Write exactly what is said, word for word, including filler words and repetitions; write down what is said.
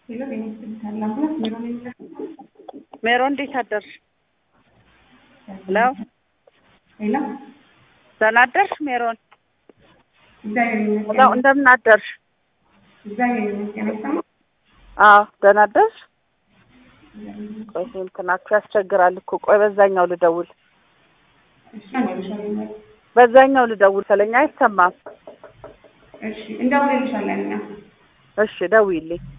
ሄሎ ጤና ይስጥልኝ ሜሮን እንዴት አደርሽ? ሄሎ ሄሎ ደህና አደርሽ ሜሮን? እግዚአብሔር ሄሎ ይመስገን። እንደምን አደርሽ? እግዚአብሔር ይመስገን። አዎ ደህና አደርሽ? ቆይ እንትናችሁ ያስቸግራል እኮ ቆይ በዛኛው ልደውል እሺ እንደምሻለኝ በዛኛው ልደውል ስለኛ አይሰማም። እሺ እንደውልልሻለሁ። እሺ ደውይልኝ።